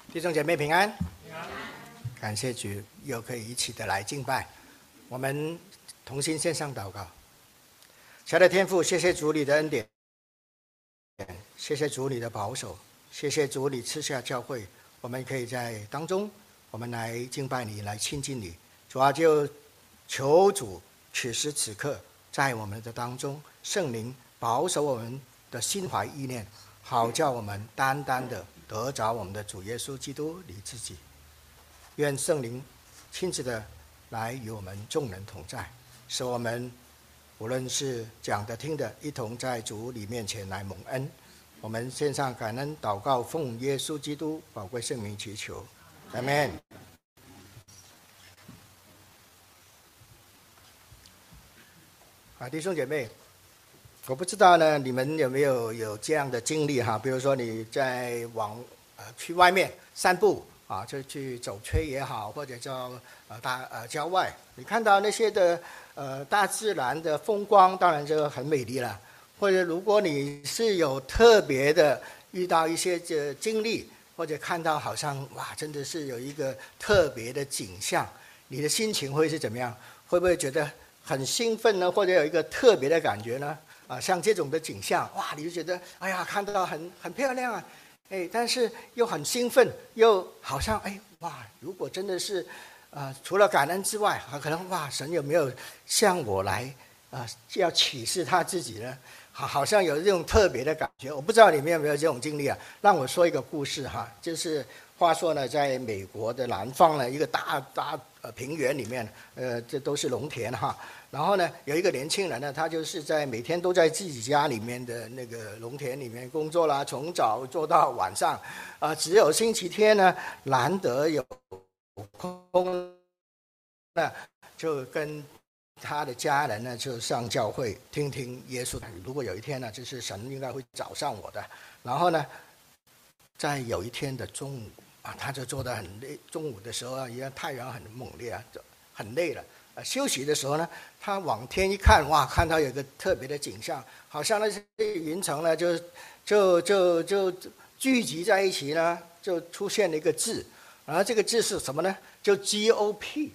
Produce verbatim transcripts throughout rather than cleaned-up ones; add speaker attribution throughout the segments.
Speaker 1: 弟兄姐妹平安，感谢主，又可以一起的来敬拜。我们同心线上祷告。亲爱的天父，谢谢主你的恩典，谢谢主你的保守，谢谢主你赐下教会，我们可以在当中，我们来敬拜你，来亲近你。主啊，就求主此时此刻在我们的当中，圣灵保守我们的心怀意念，好叫我们单单的得着我们的主耶稣基督你自己。愿圣灵亲自的来与我们众人同在，使我们无论是讲的听的，一同在主你面前来蒙恩。我们献上感恩祷告，奉耶稣基督宝贵圣名祈求，阿们。啊，弟兄姐妹，我不知道呢，你们有没有有这样的经历哈？比如说你在往呃去外面散步啊，就去走吹也好，或者叫呃大呃郊外，你看到那些的呃大自然的风光，当然这个很美丽了。或者如果你是有特别的遇到一些这经历，或者看到好像哇，真的是有一个特别的景象，你的心情会是怎么样？会不会觉得很兴奋呢？或者有一个特别的感觉呢？啊，像这种的景象，哇，你就觉得哎呀，看到很很漂亮啊，哎，但是又很兴奋，又好像哎哇，如果真的是，呃，除了感恩之外，可能哇，神有没有向我来啊、呃，要启示他自己呢？好，好像有这种特别的感觉。我不知道你们有没有这种经历啊？让我说一个故事哈，就是话说呢，在美国的南方呢，一个大大呃平原里面，呃，这都是农田哈。然后呢，有一个年轻人呢，他就是在每天都在自己家里面的那个农田里面工作啦，从早做到晚上，啊、呃，只有星期天呢，难得有空，那就跟他的家人呢，就上教会听听耶稣。如果有一天呢，就是神应该会找上我的。然后呢，在有一天的中午啊，他就做得很累。中午的时候啊，因为太阳很猛烈啊，就很累了。呃，休息的时候呢，他往天一看，哇，看到有一个特别的景象，好像那些云层呢，就就就就聚集在一起呢，就出现了一个字，然后这个字是什么呢？就 G O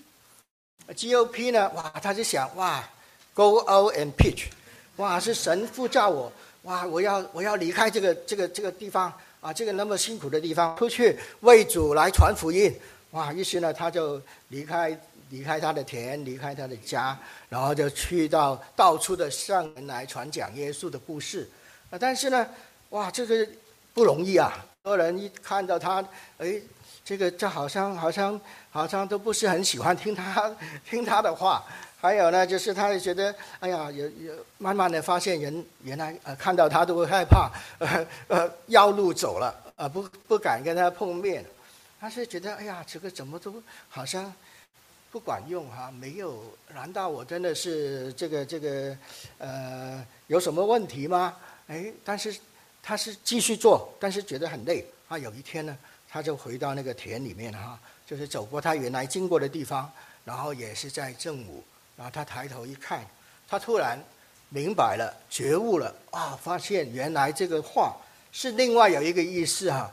Speaker 1: P。G O P 呢？哇，他就想哇 ，Go out and preach， 哇，是神呼召我，哇，我要我要离开这个这个这个地方啊，这个那么辛苦的地方，出去为主来传福音，哇，于是呢，他就离开离开他的田，离开他的家，然后就去到到处的向人来传讲耶稣的故事，啊，但是呢，哇，这个不容易啊，很多人一看到他，哎。这个这好像好像好像都不是很喜欢听他听他的话，还有呢，就是他也觉得，哎呀，有有慢慢的发现人原来呃看到他都会害怕，呃呃绕路走了，呃不不敢跟他碰面，他是觉得哎呀，这个怎么都好像不管用哈、啊，没有，难道我真的是这个这个呃有什么问题吗？哎，但是他是继续做，但是觉得很累啊。有一天呢。他就回到那个田里面哈，就是走过他原来经过的地方，然后也是在正午，然后他抬头一看，他突然明白了，觉悟了啊，发现原来这个话是另外有一个意思哈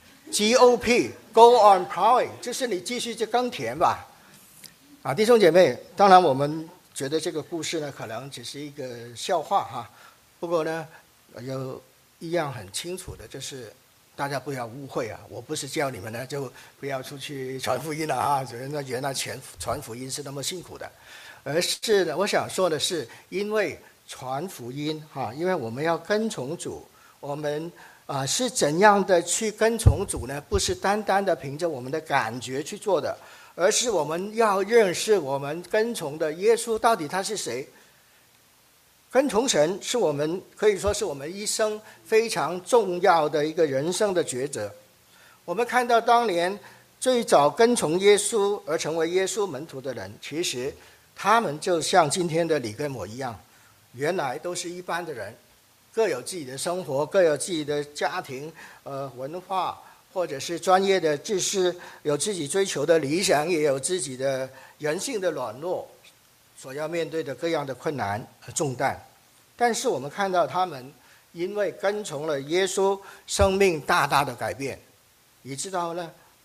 Speaker 1: ，G O P Go on plowing， 就是你继续去耕田吧，啊，弟兄姐妹，当然我们觉得这个故事呢，可能只是一个笑话哈，不过呢，有一样很清楚的就是。大家不要误会啊！我不是叫你们呢就不要出去传福音了啊！那原来传传福音是那么辛苦的，而是呢，我想说的是，因为传福音哈，因为我们要跟从主，我们啊、呃、是怎样的去跟从主呢？不是单单的凭着我们的感觉去做的，而是我们要认识我们跟从的耶稣到底他是谁。跟从神是我们可以说是我们一生非常重要的一个人生的抉择。我们看到当年最早跟从耶稣而成为耶稣门徒的人，其实他们就像今天的你跟我一样，原来都是一般的人，各有自己的生活，各有自己的家庭、呃文化，或者是专业的知识，有自己追求的理想，也有自己的人性的软弱。所要面对的各样的困难和重担，但是我们看到他们因为跟从了耶稣，生命大大的改变，以致到呢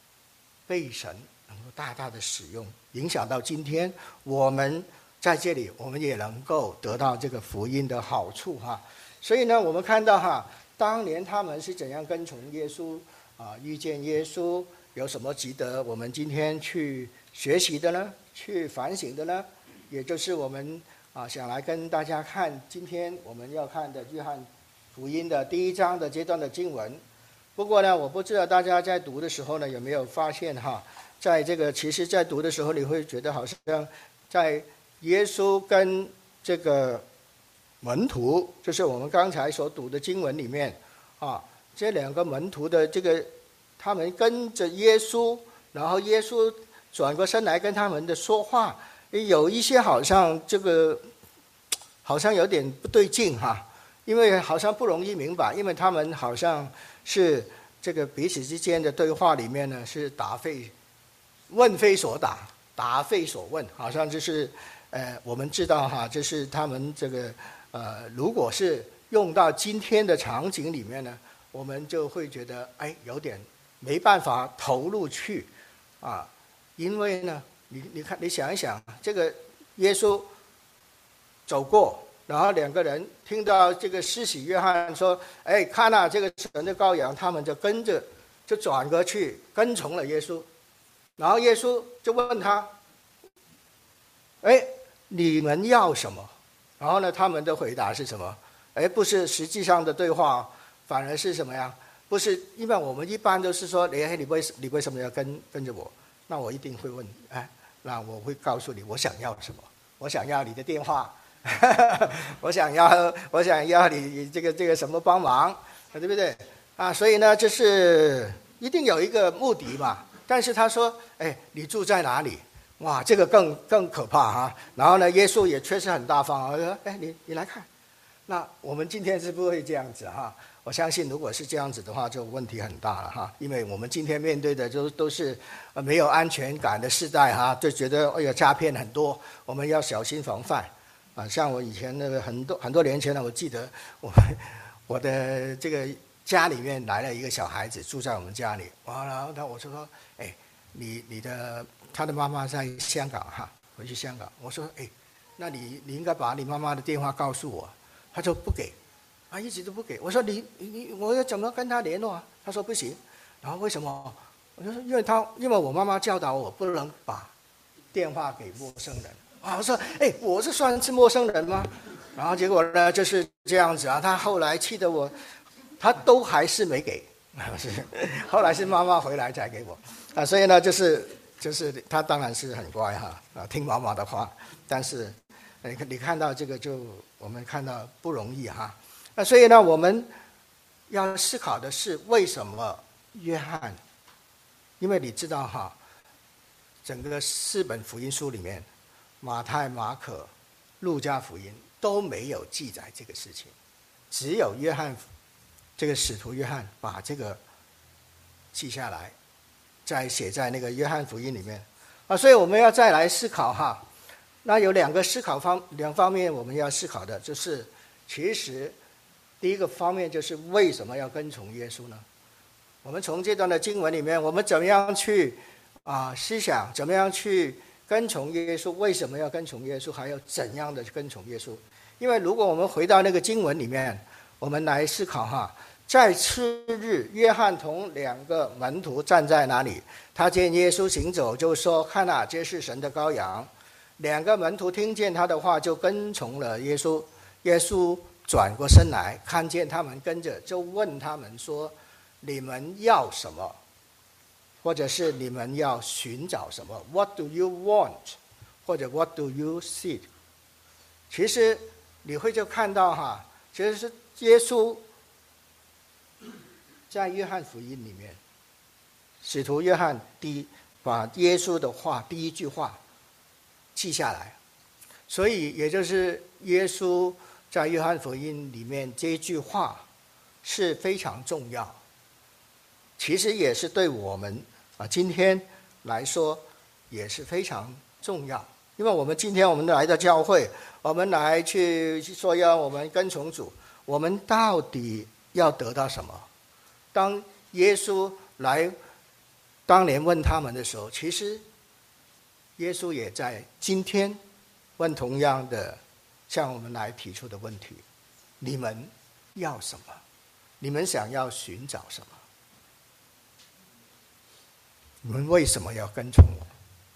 Speaker 1: 被神能够大大的使用，影响到今天我们在这里，我们也能够得到这个福音的好处哈。所以呢，我们看到哈，当年他们是怎样跟从耶稣啊，遇见耶稣，有什么值得我们今天去学习的呢？去反省的呢？也就是我们啊想来跟大家看，今天我们要看的约翰福音的第一章的这段的经文。不过呢，我不知道大家在读的时候呢，有没有发现哈，在这个其实在读的时候，你会觉得好像在耶稣跟这个门徒，就是我们刚才所读的经文里面啊，这两个门徒的这个他们跟着耶稣，然后耶稣转过身来跟他们的说话，有一些好像这个好像有点不对劲哈，因为好像不容易明白，因为他们好像是这个彼此之间的对话里面呢，是答非问非所答，答非所问，好像就是呃，我们知道哈，这是他们这个呃，如果是用到今天的场景里面呢，我们就会觉得哎，有点没办法投入去啊，因为呢，你你看，你想一想，这个耶稣走过，然后两个人听到这个施洗约翰说：“哎，看啊，这个神的羔羊。”他们就跟着，就转过去跟从了耶稣。然后耶稣就问他：“哎，你们要什么？”然后呢，他们的回答是什么？哎，不是实际上的对话，反而是什么呀？不是，因为我们一般都是说：“哎，你为你为什么要跟跟着我？”那我一定会问，哎，那我会告诉你我想要什么，我想要你的电话，我想要我想要你这个这个什么帮忙，对不对？啊，所以呢，就是一定有一个目的嘛。但是他说，哎，你住在哪里？哇，这个更更可怕哈。然后呢，耶稣也确实很大方，说，哎，你你来看。那我们今天是不会这样子哈。我相信，如果是这样子的话，就问题很大了哈。因为我们今天面对的都都是没有安全感的时代哈，就觉得哎呀诈骗很多，我们要小心防范啊。像我以前那个很多很多年前呢，我记得我我的这个家里面来了一个小孩子住在我们家里，完了，然后他我说说，哎，你你的他的妈妈在香港哈，回去香港，我说哎，那你你应该把你妈妈的电话告诉我，他说不给。啊，一直都不给。我说你你我要怎么跟他联络啊？他说不行。然后为什么？我就说因为他因为我妈妈教导我不能把电话给陌生人啊。我说哎，我是算是陌生人吗？然后结果呢就是这样子啊。他后来气得我，他都还是没给。后来是妈妈回来才给我啊。所以呢，就是就是他当然是很乖哈啊，听妈妈的话。但是你你看到这个就我们看到不容易哈。那所以呢，我们要思考的是为什么约翰？因为你知道哈，整个四本福音书里面，马太、马可、路加福音都没有记载这个事情，只有约翰这个使徒约翰把这个记下来，再写在那个约翰福音里面啊。所以我们要再来思考哈。那有两个思考方两方面我们要思考的，就是其实。第一个方面就是为什么要跟从耶稣呢？我们从这段的经文里面，我们怎么样去啊思想，怎么样去跟从耶稣？为什么要跟从耶稣？还有怎样的跟从耶稣？因为如果我们回到那个经文里面，我们来思考哈，在次日，约翰同两个门徒站在那里，他见耶稣行走，就说：“看啊，这是神的羔羊。”两个门徒听见他的话，就跟从了耶稣。耶稣转过身来，看见他们跟着，就问他们说：“你们要什么？或者是你们要寻找什么 ？What do you want？ 或者 What do you seek？” 其实你会就看到哈，其实是耶稣在约翰福音里面，使徒约翰第一把耶稣的话第一句话记下来，所以也就是耶稣。在约翰福音里面这一句话是非常重要，其实也是对我们啊今天来说也是非常重要。因为我们今天我们来到教会，我们来去说要我们跟从主，我们到底要得到什么？当耶稣来当年问他们的时候，其实耶稣也在今天问同样的向我们来提出的问题：你们要什么？你们想要寻找什么？你们为什么要跟从我？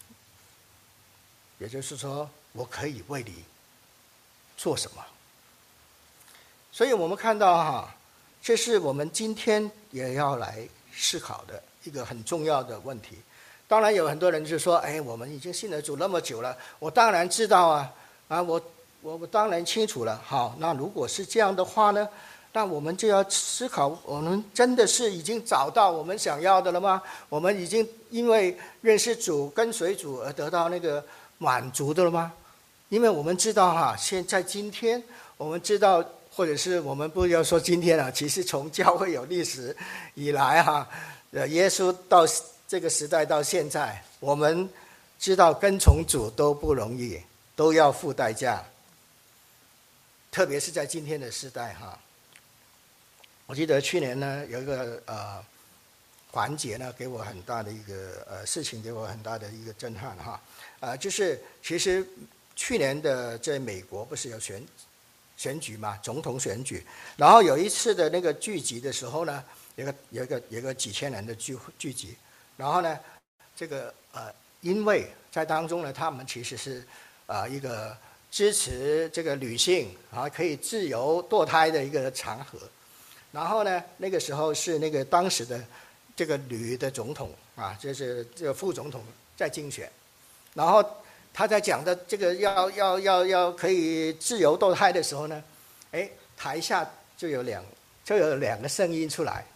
Speaker 1: 也就是说，我可以为你做什么？所以我们看到哈，这是我们今天也要来思考的一个很重要的问题。当然有很多人就说：哎，我们已经信了主那么久了，我当然知道啊，啊，我我我当然清楚了。好，那如果是这样的话呢，那我们就要思考，我们真的是已经找到我们想要的了吗？我们已经因为认识主、跟随主而得到那个满足的了吗？因为我们知道哈，现在今天我们知道，或者是我们不要说今天了，其实从教会有历史以来哈，呃，耶稣到这个时代到现在，我们知道跟从主都不容易，都要付代价。特别是在今天的时代哈，我记得去年呢有一个呃环节呢，给我很大的一个呃事情，给我很大的一个震撼哈，呃，就是其实去年的在美国不是有选选举嘛，总统选举，然后有一次的那个聚集的时候呢，有个有一个有一个几千人的聚聚集，然后呢，这个呃，因为在当中呢，他们其实是呃一个支持这个女性啊可以自由堕胎的一个场合，然后呢，那个时候是那个当时的这个女的总统啊，就是这个副总统在竞选，然后他在讲的这个要要要要可以自由堕胎的时候呢，哎，台下就有两就有两个声音出来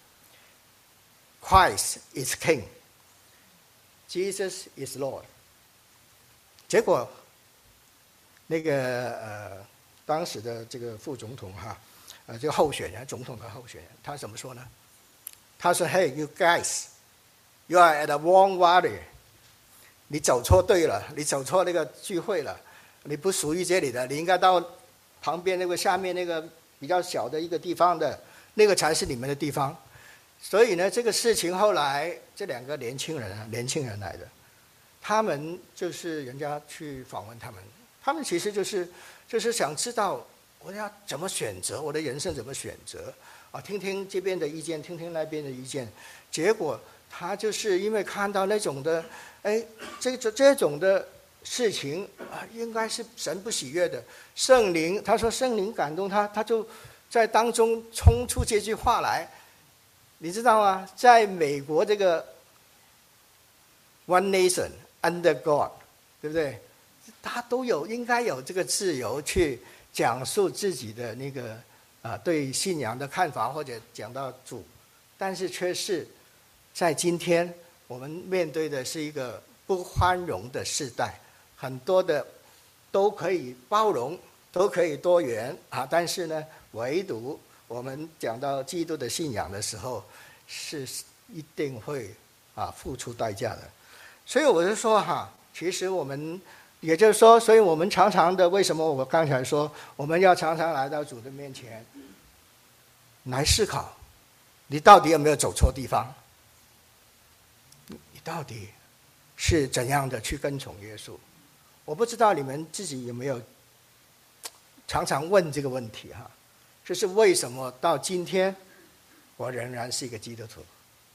Speaker 1: ：Christ is King, Jesus is Lord。结果那个呃当时的这个副总统哈，呃这个候选人，总统的候选人，他怎么说呢？他说 ：“Hey, you guys, you are at the wrong party。你走错队了，你走错那个聚会了，你不属于这里的，你应该到旁边那个下面那个比较小的一个地方的，那个才是你们的地方。”所以呢，这个事情后来这两个年轻人啊，年轻人来的，他们就是人家去访问他们，他们其实就是就是想知道我要怎么选择，我的人生怎么选择啊？听听这边的意见，听听那边的意见，结果他就是因为看到那种的，哎，这这这种的事情啊，应该是神不喜悦的。圣灵，他说圣灵感动他，他就在当中冲出这句话来，你知道吗？在美国这个 One Nation Under God， 对不对？他都有应该有这个自由去讲述自己的那个啊、呃、对信仰的看法，或者讲到主，但是却是在今天我们面对的是一个不宽容的世代，很多的都可以包容，都可以多元啊，但是呢，唯独我们讲到基督的信仰的时候，是一定会啊付出代价的。所以我就说哈，其实我们也就是说，所以我们常常的，为什么我刚才说我们要常常来到主的面前来思考，你到底有没有走错地方？你到底是怎样的去跟从耶稣？我不知道你们自己有没有常常问这个问题哈，就是为什么到今天我仍然是一个基督徒？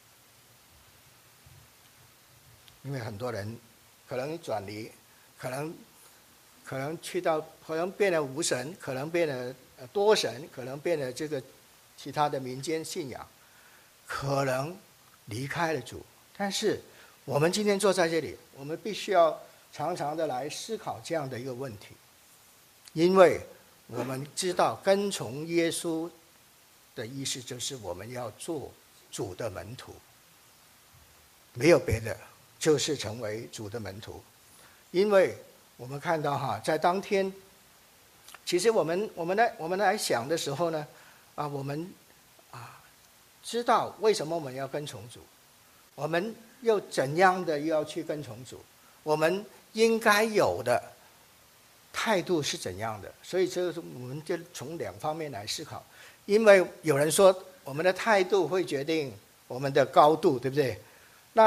Speaker 1: 因为很多人可能转离，可能可能去到，可能变了无神，可能变了多神，可能变了这个其他的民间信仰，可能离开了主。但是我们今天坐在这里，我们必须要常常的来思考这样的一个问题，因为我们知道跟从耶稣的意思就是我们要做主的门徒，没有别的，就是成为主的门徒。因为我们看到哈，在当天，其实我们我们来我们来想的时候呢，啊，我们啊知道为什么我们要跟从主，我们又怎样的又要去跟从主，我们应该有的态度是怎样的？所以这个我们就从两方面来思考。因为有人说我们的态度会决定我们的高度，对不对？那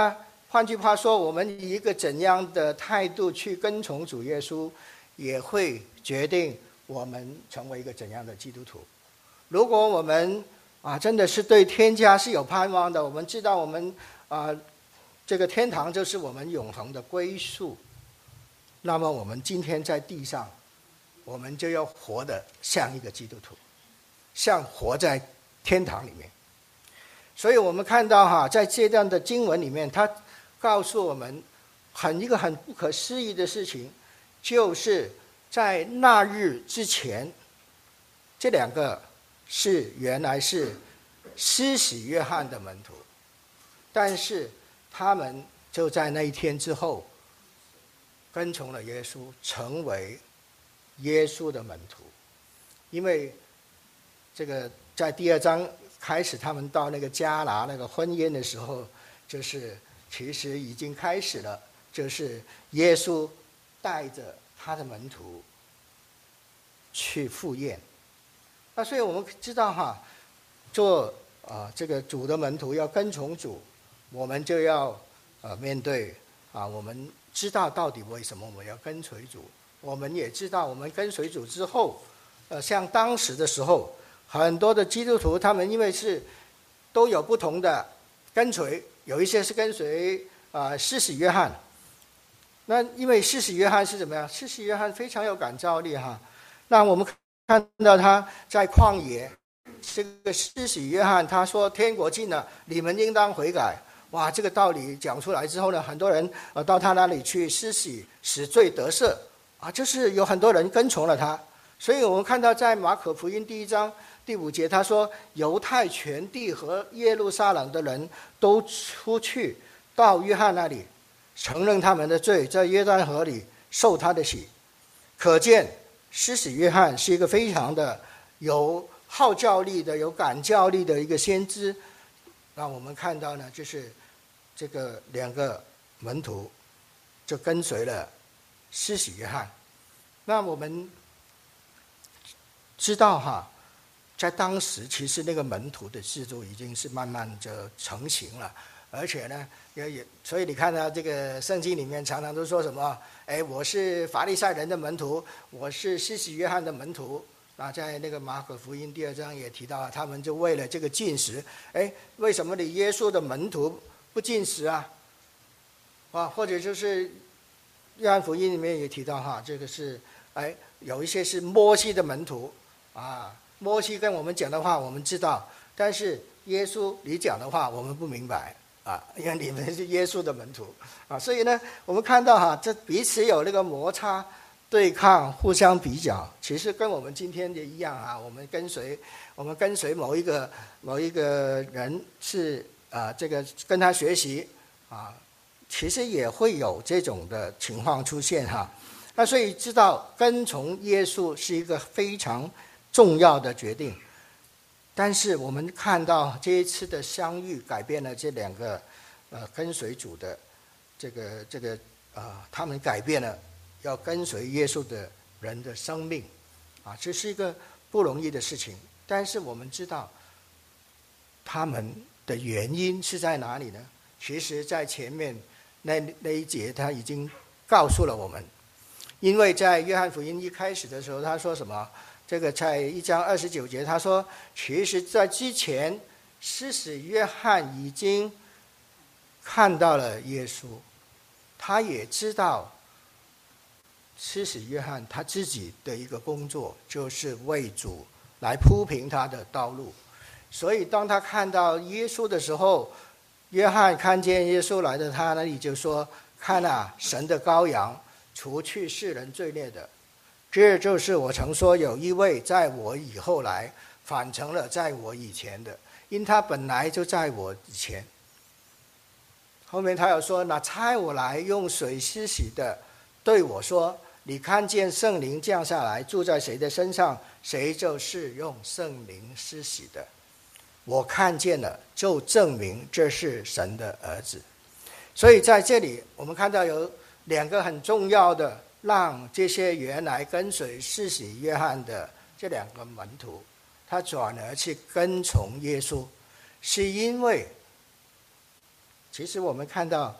Speaker 1: 换句话说，我们以一个怎样的态度去跟从主耶稣，也会决定我们成为一个怎样的基督徒。如果我们啊真的是对天家是有盼望的，我们知道我们啊这个天堂就是我们永恒的归宿，那么我们今天在地上，我们就要活得像一个基督徒，像活在天堂里面。所以我们看到哈，在这段的经文里面，他告诉我们很一个很不可思议的事情，就是在那日之前，这两个是原来是施洗约翰的门徒，但是他们就在那一天之后跟从了耶稣，成为耶稣的门徒。因为这个在第二章开始，他们到那个迦拿那个婚宴的时候，就是其实已经开始了，就是耶稣带着他的门徒去赴宴。那所以我们知道哈，做啊这个主的门徒要跟从主，我们就要呃面对啊，我们知道到底为什么我们要跟随主，我们也知道我们跟随主之后，呃像当时的时候，很多的基督徒他们因为是都有不同的跟随，有一些是跟随啊、呃、施洗约翰。那因为施洗约翰是怎么样？施洗约翰非常有感召力哈。那我们看到他在旷野，这个施洗约翰他说天国近了，你们应当悔改。哇，这个道理讲出来之后呢，很多人呃到他那里去施洗，使罪得赦啊，就是有很多人跟从了他。所以我们看到在马可福音第一章第五节，他说犹太全地和耶路撒冷的人都出去到约翰那里，承认他们的罪，在约旦河里受他的洗。可见施洗约翰是一个非常的有号召力的、有感召力的一个先知。那我们看到呢，就是这个两个门徒就跟随了施洗约翰。那我们知道哈，在当时其实那个门徒的制度已经是慢慢的成型了，而且呢也也所以你看到这个圣经里面常常都说什么，哎，我是法利赛人的门徒，我是施洗约翰的门徒。那在那个马可福音第二章也提到，他们就为了这个禁食，哎，为什么你耶稣的门徒不禁食啊？啊，或者就是约翰福音里面也提到哈，这个是哎有一些是摩西的门徒啊，摩西跟我们讲的话我们知道，但是耶稣你讲的话我们不明白啊，因为你们是耶稣的门徒啊，所以呢，我们看到哈，这彼此有那个摩擦。对抗、互相比较，其实跟我们今天的一样啊。我们跟随，我们跟随某一个某一个人是啊、呃，这个跟他学习啊，其实也会有这种的情况出现哈。那所以知道跟从耶稣是一个非常重要的决定。但是我们看到这一次的相遇，改变了这两个呃跟随主的这个这个啊、呃，他们改变了。要跟随耶稣的人的生命啊，这是一个不容易的事情。但是我们知道他们的原因是在哪里呢？其实在前面那那一节他已经告诉了我们。因为在约翰福音一开始的时候他说什么，这个在一章二十九节他说，其实在之前施洗约翰已经看到了耶稣，他也知道施洗约翰他自己的一个工作就是为主来铺平他的道路，所以当他看到耶稣的时候，约翰看见耶稣来到他那里就说，看啊，神的羔羊，除去世人罪孽的，这就是我曾说有一位在我以后来，反成了在我以前的，因他本来就在我以前。后面他又说，那差我来用水施洗的对我说，你看见圣灵降下来住在谁的身上，谁就是用圣灵施洗的。我看见了，就证明这是神的儿子。所以在这里我们看到有两个很重要的，让这些原来跟随施洗约翰的这两个门徒，他转而去跟从耶稣，是因为其实我们看到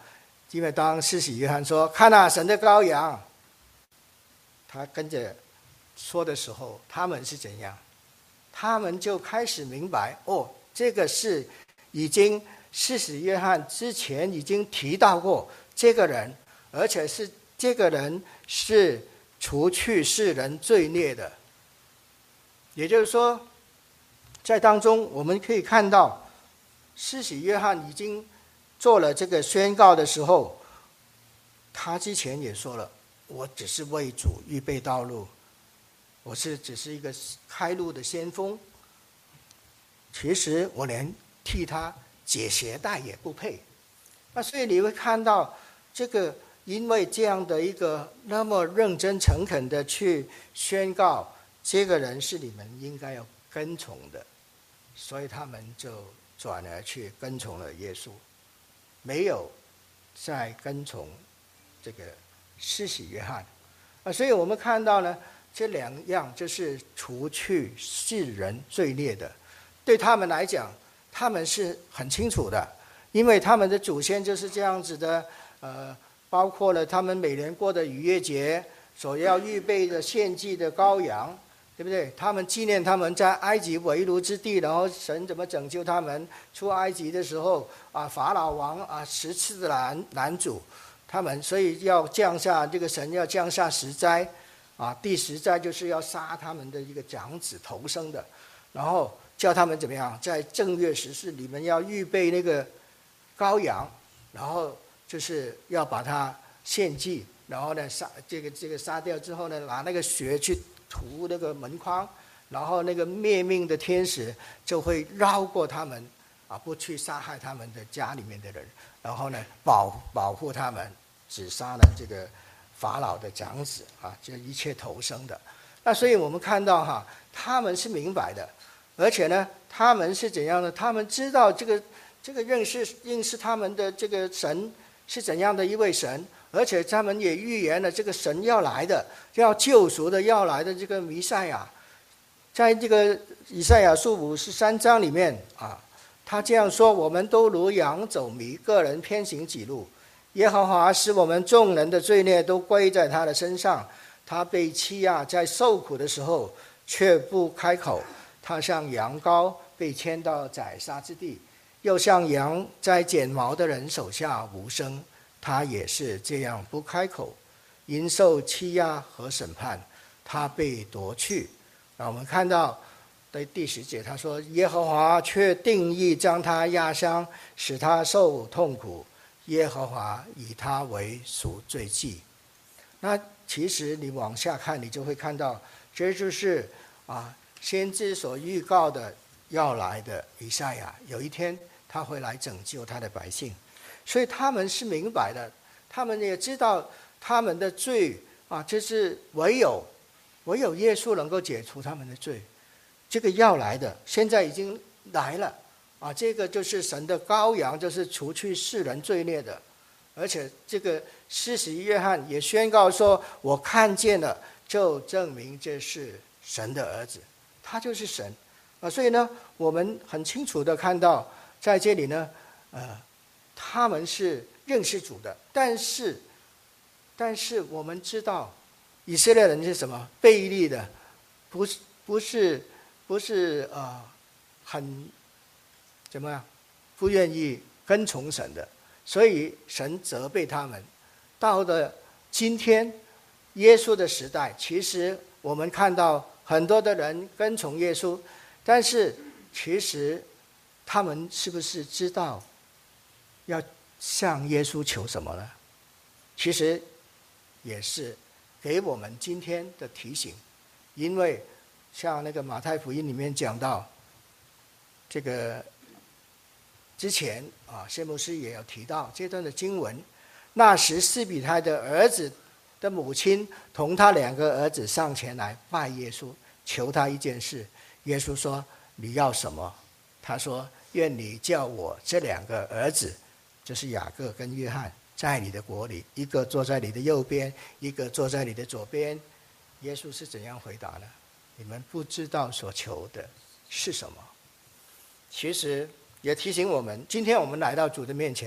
Speaker 1: 因为当施洗约翰说看啊神的羔羊，他跟着说的时候，他们是怎样？他们就开始明白，哦，这个是已经施洗约翰之前已经提到过这个人，而且是这个人是除去世人罪孽的。也就是说，在当中我们可以看到，施洗约翰已经做了这个宣告的时候，他之前也说了，我只是为主预备道路，我是只是一个开路的先锋，其实我连替他解鞋带也不配。那所以你会看到，这个因为这样的一个那么认真诚恳的去宣告，这个人是你们应该要跟从的，所以他们就转而去跟从了耶稣，没有再跟从这个施洗约翰。啊，所以我们看到呢，这两样就是除去世人罪孽的，对他们来讲，他们是很清楚的，因为他们的祖先就是这样子的，呃，包括了他们每年过的逾越节所要预备的献祭的羔羊，对不对？他们纪念他们在埃及为奴之地，然后神怎么拯救他们出埃及的时候啊，法老王啊十次的拦拦阻他们，所以要降下这个神要降下十灾啊，第十灾就是要杀他们的一个长子头生的，然后叫他们怎么样，在正月十四你们要预备那个羔羊，然后就是要把它献祭，然后呢杀这个这个杀掉之后呢，拿那个血去涂那个门框，然后那个灭命的天使就会绕过他们啊，不去杀害他们的家里面的人，然后呢保保护他们，只杀了这个法老的长子啊，这一切投生的。那所以我们看到哈，他们是明白的，而且呢，他们是怎样的？他们知道这个这个认识认识他们的这个神是怎样的一位神，而且他们也预言了这个神要来的，要救赎的要来的这个弥赛亚，在这个以赛亚书五十三章里面啊，他这样说：我们都如羊走迷，个人偏行己路。耶和华使我们众人的罪孽都归在他的身上，他被欺压，在受苦的时候却不开口。他像羊羔被牵到宰杀之地，又像羊在剪毛的人手下无声，他也是这样不开口，因受欺压和审判，他被夺去。那我们看到在第十节他说，耶和华却定义将他压伤，使他受痛苦，耶和华以他为赎罪祭。那其实你往下看，你就会看到，这就是啊先知所预告的要来的以赛亚，有一天他会来拯救他的百姓。所以他们是明白的，他们也知道他们的罪啊，就是唯有唯有耶稣能够解除他们的罪。这个要来的现在已经来了啊，这个就是神的羔羊，就是除去世人罪孽的。而且这个施洗约翰也宣告说，我看见了，就证明这是神的儿子，他就是神啊。所以呢，我们很清楚的看到在这里呢，呃，他们是认识主的，但是但是我们知道以色列人是什么？悖逆的，不是不是不是呃很怎么样，不愿意跟从神的，所以神责备他们。到了今天耶稣的时代，其实我们看到很多的人跟从耶稣，但是其实他们是不是知道要向耶稣求什么呢？其实也是给我们今天的提醒。因为像那个马太福音里面讲到，这个之前啊，谢牧师也有提到这段的经文。那时示庇太的儿子的母亲同他两个儿子上前来拜耶稣，求他一件事。耶稣说，你要什么？他说，愿你叫我这两个儿子，就是雅各跟约翰，在你的国里，一个坐在你的右边，一个坐在你的左边。耶稣是怎样回答呢？你们不知道所求的是什么。其实也提醒我们，今天我们来到主的面前，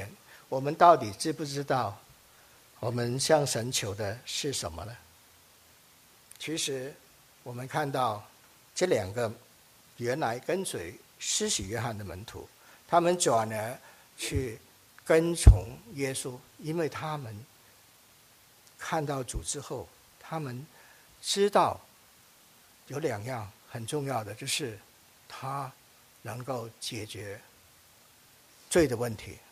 Speaker 1: 我们到底知不知道我们向神求的是什么呢？其实我们看到这两个原来跟随施洗约翰的门徒，他们转而去跟从耶稣，因为他们看到主之后，他们知道有两样很重要的，就是他能够解决罪的问题。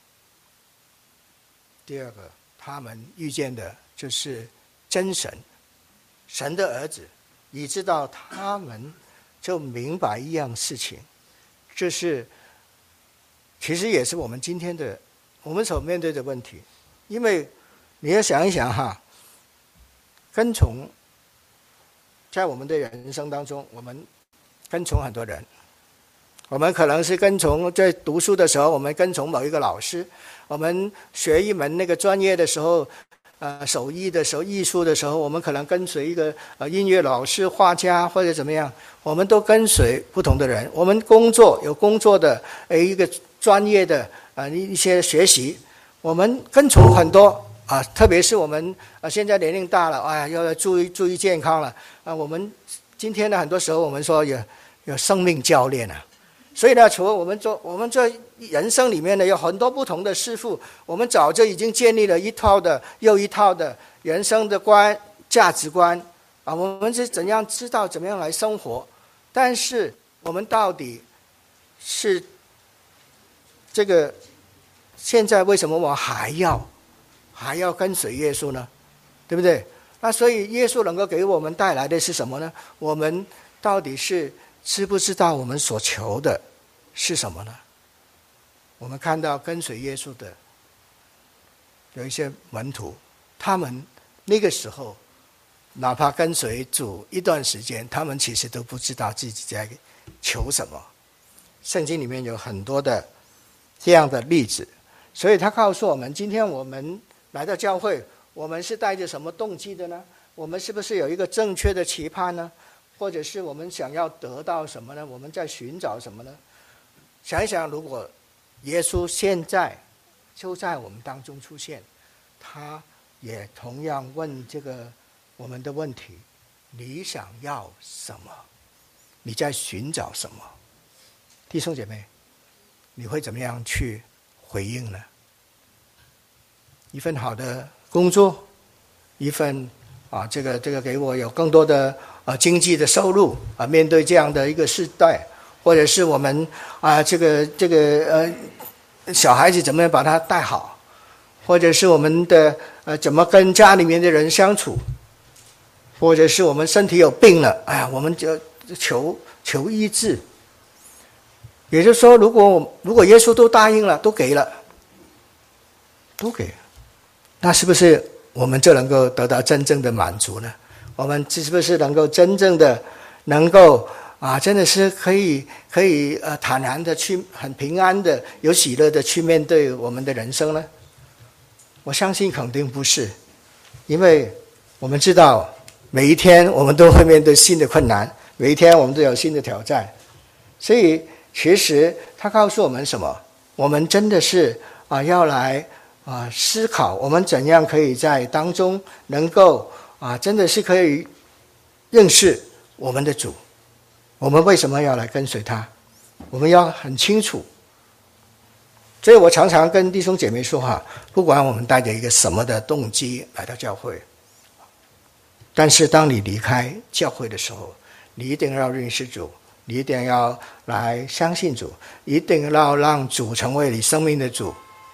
Speaker 1: 第二个，他们遇见的就是真神，神的儿子，以知道他们就明白一样事情，这是其实也是我们今天的我们所面对的问题。因为你要想一想哈，跟从在我们的人生当中，我们跟从很多人，我们可能是跟从在读书的时候，我们跟从某一个老师，我们学一门那个专业的时候，呃，手艺的时候，艺术的时候，我们可能跟随一个呃音乐老师、画家或者怎么样，我们都跟随不同的人。我们工作有工作的呃一个专业的呃一些学习，我们跟从很多啊，特别是我们啊现在年龄大了，哎呀，要注意注意健康了啊。我们今天呢，很多时候我们说有有生命教练啊。所以呢，除了我们做我们这人生里面呢，有很多不同的师父，我们早就已经建立了一套的又一套的人生的观、价值观啊。我们是怎样知道怎么样来生活？但是我们到底是这个现在为什么我还要还要跟随耶稣呢？对不对？那所以耶稣能够给我们带来的是什么呢？我们到底是知不知道我们所求的是什么呢？我们看到跟随耶稣的有一些门徒，他们那个时候哪怕跟随主一段时间，他们其实都不知道自己在求什么。圣经里面有很多的这样的例子，所以他告诉我们，今天我们来到教会，我们是带着什么动机的呢？我们是不是有一个正确的期盼呢？或者是我们想要得到什么呢？我们在寻找什么呢？想一想，如果耶稣现在就在我们当中出现，他也同样问这个我们的问题：你想要什么？你在寻找什么？弟兄姐妹，你会怎么样去回应呢？一份好的工作，一份啊，这个这个给我有更多的啊经济的收入啊，面对这样的一个时代，或者是我们啊这个这个呃小孩子怎么样把他带好，或者是我们的呃怎么跟家里面的人相处，或者是我们身体有病了，哎呀，我们就求求医治。也就是说，如果如果耶稣都答应了，都给了，都给了，那是不是我们就能够得到真正的满足呢？我们是不是能够真正的能够啊，真的是可以可以呃坦然的去，很平安的、有喜乐的去面对我们的人生呢？我相信肯定不是，因为我们知道每一天我们都会面对新的困难，每一天我们都有新的挑战，所以其实他告诉我们什么？我们真的是啊要来啊思考，我们怎样可以在当中能够啊真的是可以认识我们的主。我们为什么要来跟随他？我们要很清楚。所以我常常跟弟兄姐妹说哈，不管我们带着一个什么的动机来到教会，但是当你离开教会的时候，你一定要认识主，你一定要来相信主，一定要让主成为你生命的主，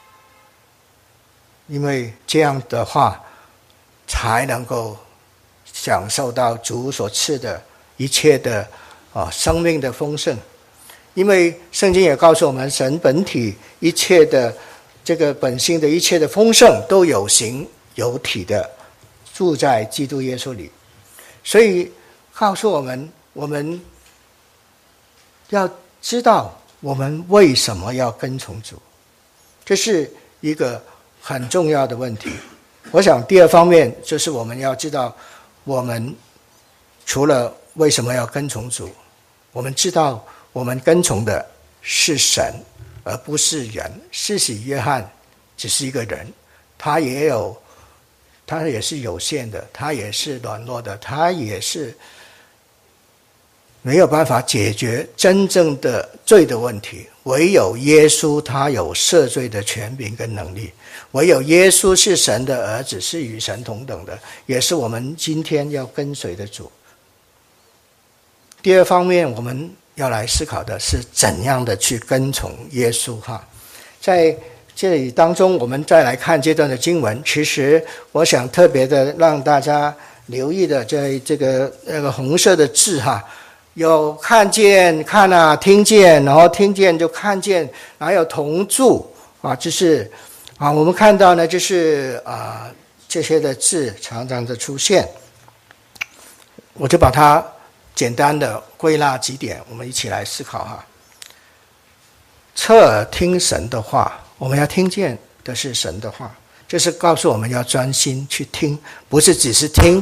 Speaker 1: 因为这样的话才能够享受到主所赐的一切的啊生命的丰盛。因为圣经也告诉我们，神本体一切的这个本性的一切的丰盛都有形有体的住在基督耶稣里，所以告诉我们，我们要知道我们为什么要跟从主，这是一个很重要的问题。我想第二方面就是我们要知道，我们除了为什么要跟从主，我们知道我们跟从的是神而不是人。施洗约翰只是一个人，他也有，他也是有限的，他也是软弱的，他也是没有办法解决真正的罪的问题。唯有耶稣，他有赦罪的权柄跟能力。唯有耶稣是神的儿子，是与神同等的，也是我们今天要跟随的主。第二方面，我们要来思考的是怎样的去跟从耶稣哈。在这里当中，我们再来看这段的经文，其实我想特别的让大家留意的，在这个那个红色的字哈，有看见看啊，听见，然后听见就看见，还有同住啊，就是啊，我们看到呢，就是啊这些的字常常的出现，我就把它简单的归纳几点，我们一起来思考哈。侧耳听神的话，我们要听见的是神的话，就是告诉我们要专心去听，不是只是听。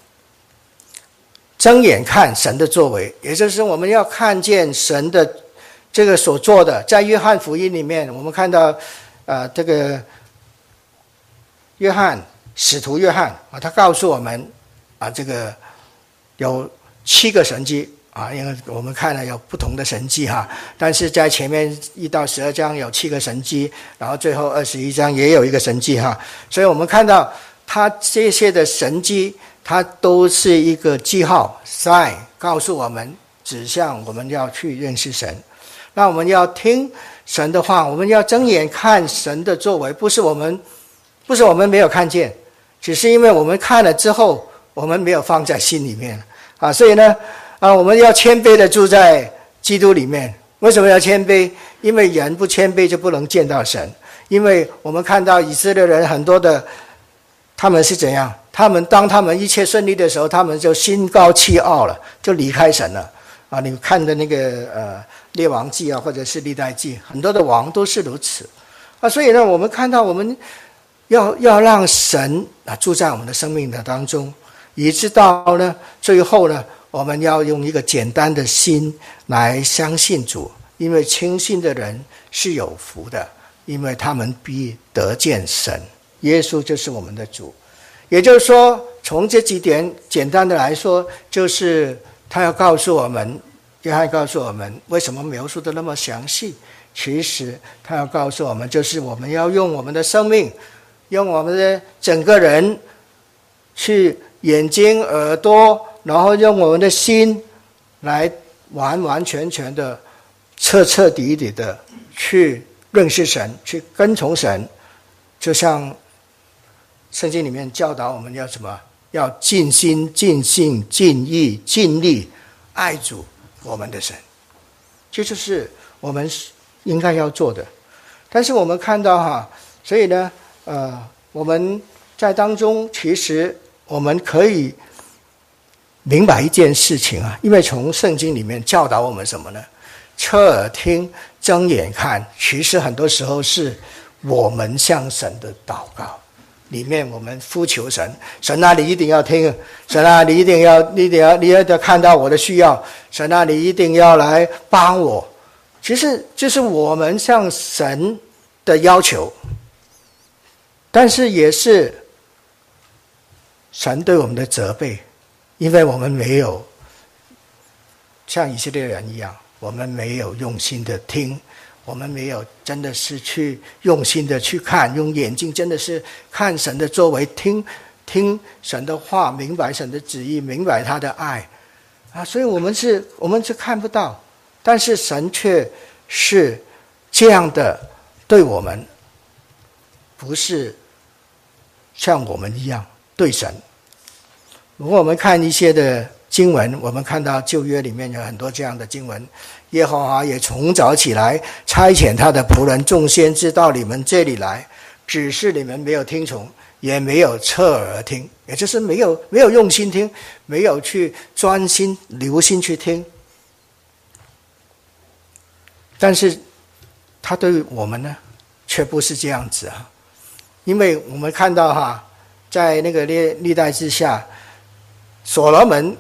Speaker 1: 睁眼看神的作为，也就是我们要看见神的这个所做的。在约翰福音里面，我们看到呃，这个约翰使徒约翰啊，他告诉我们啊，这个有七个神迹啊，因为我们看了有不同的神迹哈，但是在前面一到十二章有七个神迹，然后最后二十一章也有一个神迹哈，所以我们看到他这些的神迹，它都是一个记号 sign， 告诉我们指向我们要去认识神。那我们要听神的话，我们要睁眼看神的作为，不是我们不是我们没有看见，只是因为我们看了之后，我们没有放在心里面啊，所以呢啊，我们要谦卑的住在基督里面。为什么要谦卑？因为人不谦卑就不能见到神。因为我们看到以色列人很多的，他们是怎样？他们当他们一切顺利的时候，他们就心高气傲了，就离开神了啊！你看的那个呃列王记啊，或者是历代记，很多的王都是如此啊。所以呢，我们看到我们要要让神啊住在我们的生命的当中，以致到呢最后呢，我们要用一个简单的心来相信主，因为轻信的人是有福的，因为他们必得见神。耶稣就是我们的主。也就是说，从这几点简单的来说，就是他要告诉我们，约翰告诉我们为什么描述的那么详细。其实他要告诉我们，就是我们要用我们的生命，用我们的整个人去眼睛耳朵，然后用我们的心来完完全全的彻彻底底的去认识神，去跟从神。就像圣经里面教导我们要什么？要尽心尽性尽意尽力爱主我们的神，这就是我们应该要做的。但是我们看到哈，所以呢呃，我们在当中其实我们可以明白一件事情啊，因为从圣经里面教导我们什么呢？侧耳听睁眼看，其实很多时候是我们向神的祷告里面，我们呼求神，神啊，你一定要听，神啊，你一定要，你一定要，你要看到我的需要，神啊，你一定要来帮我。其实就是我们向神的要求，但是也是神对我们的责备，因为我们没有像以色列人一样，我们没有用心的听，我们没有真的是去用心的去看，用眼睛真的是看神的作为，听听神的话，明白神的旨意，明白他的爱啊，所以我们是我们是看不到，但是神却是这样的对我们，不是像我们一样对神。如果我们看一些的经文，我们看到旧约里面有很多这样的经文，耶和华也从早起来差遣他的仆人众先知到你们这里来，只是你们没有听从，也没有侧耳听，也就是没有没有用心听，没有去专心留心去听。但是他对我们呢却不是这样子啊，因为我们看到哈，在那个历历代之下，所罗门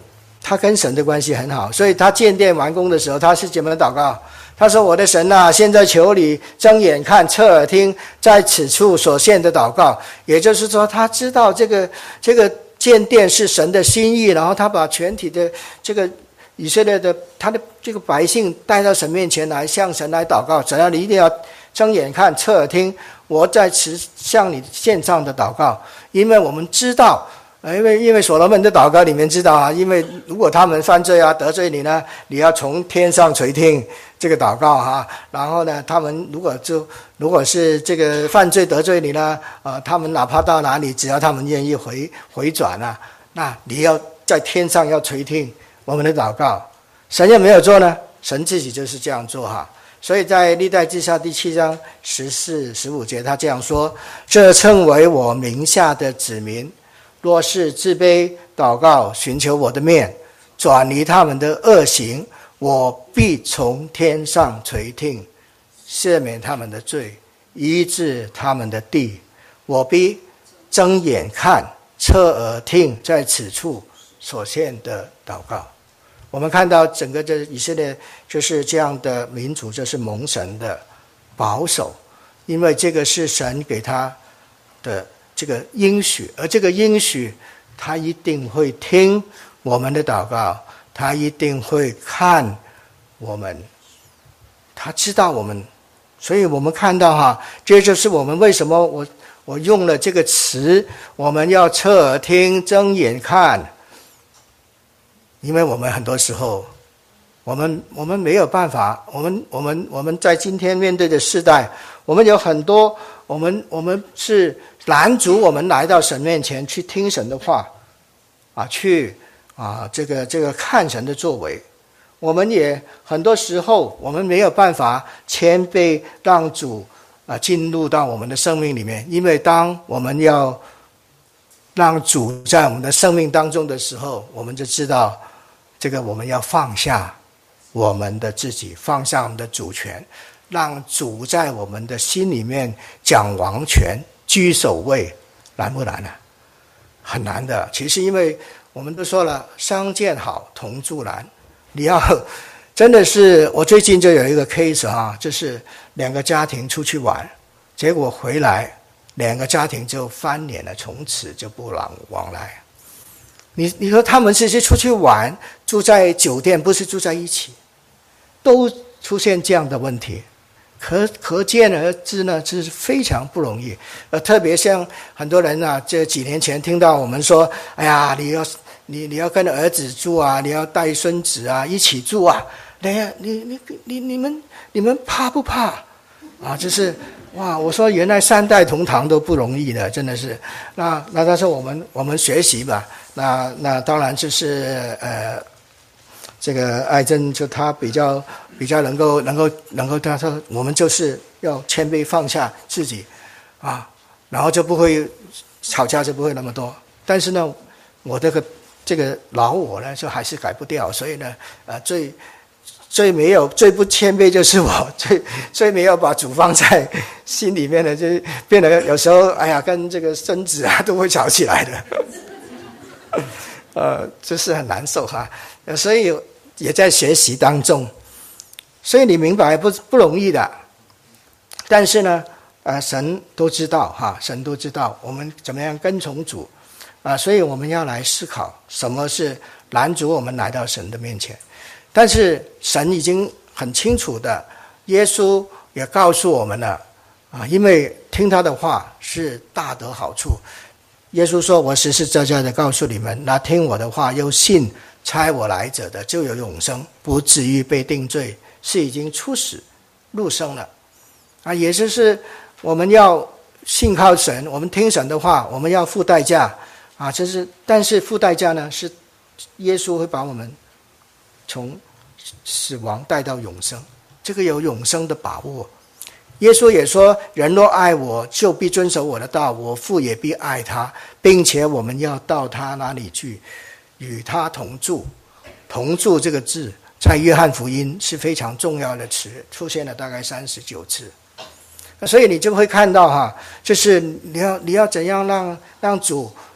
Speaker 1: 他跟神的关系很好，所以他建殿完工的时候，他是怎么祷告？他说：“我的神啊，现在求你睁眼看，侧耳听，在此处所献的祷告。”也就是说，他知道这个这个建殿是神的心意，然后他把全体的这个以色列的他的这个百姓带到神面前来，向神来祷告。只要你一定要睁眼看，侧耳听，我在此向你献上的祷告，因为我们知道。因为因为所罗门的祷告里面知道啊，因为如果他们犯罪啊得罪你呢，你要从天上垂听这个祷告哈、啊。然后呢，他们如果就如果是这个犯罪得罪你呢，呃，他们哪怕到哪里，只要他们愿意回回转啊，那你要在天上要垂听我们的祷告。神有没有做呢？神自己就是这样做哈。所以在历代志下第七章十四、十五节，他这样说：“这称为我名下的子民。若是自卑祷告，寻求我的面，转离他们的恶行，我必从天上垂听，赦免他们的罪，医治他们的地。我必睁眼看，侧耳听，在此处所献的祷告。”我们看到整个这以色列就是这样的民族，就是蒙神的保守，因为这个是神给他的这个应许，而这个应许他一定会听我们的祷告，他一定会看我们，他知道我们。所以我们看到哈，这就是我们为什么我我用了这个词，我们要侧耳听，睁眼看。因为我们很多时候我们我们没有办法，我们我们我们在今天面对的世代，我们有很多我们我们是拦阻我们来到神面前去听神的话啊，去啊这个这个看神的作为。我们也很多时候我们没有办法谦卑让主啊进入到我们的生命里面，因为当我们要让主在我们的生命当中的时候，我们就知道这个我们要放下我们的自己，放下我们的主权，让主在我们的心里面讲王权，居首位，难不难啊？很难的。其实因为我们都说了，相见好，同住难。你要真的是，我最近就有一个 case 啊，就是两个家庭出去玩，结果回来两个家庭就翻脸了，从此就不往往来。你你说他们是出去玩，住在酒店，不是住在一起，都出现这样的问题，可可见而知呢，这是非常不容易。呃，特别像很多人啊，这几年前听到我们说，哎呀，你要你你要跟儿子住啊，你要带孙子啊，一起住啊，哎呀，你你你你们你们怕不怕啊？就是哇，我说原来三代同堂都不容易的，真的是。那那但是我们我们学习吧，那那当然就是呃。这个艾珍就他比较比较能够能够能够他说我们就是要谦卑放下自己啊，然后就不会吵架，就不会那么多。但是呢，我这个这个老我呢，就还是改不掉，所以呢，呃，最最没有最不谦卑就是我，最最没有把主放在心里面的，就变得有时候哎呀，跟这个孙子啊都会吵起来的，呃，就是很难受哈，所以。也在学习当中，所以你明白不不容易的。但是呢，呃，神都知道哈，神都知道我们怎么样跟从主啊、呃，所以我们要来思考什么是拦阻我们来到神的面前。但是神已经很清楚的，耶稣也告诉我们了啊，因为听他的话是大得好处。耶稣说：“我实实在在的告诉你们，那听我的话又信差我来者的，就有永生，不至于被定罪，是已经出死入生了。”啊，也就是我们要信靠神，我们听神的话，我们要付代价啊。这是，但是付代价呢，是耶稣会把我们从死亡带到永生，这个有永生的把握。耶稣也说：“人若爱我，就必遵守我的道，我父也必爱他，并且我们要到他那里去，与他同住。”同住这个字在约翰福音是非常重要的词，出现了大概三十九次。所以你就会看到哈，就是你要你要怎样让让主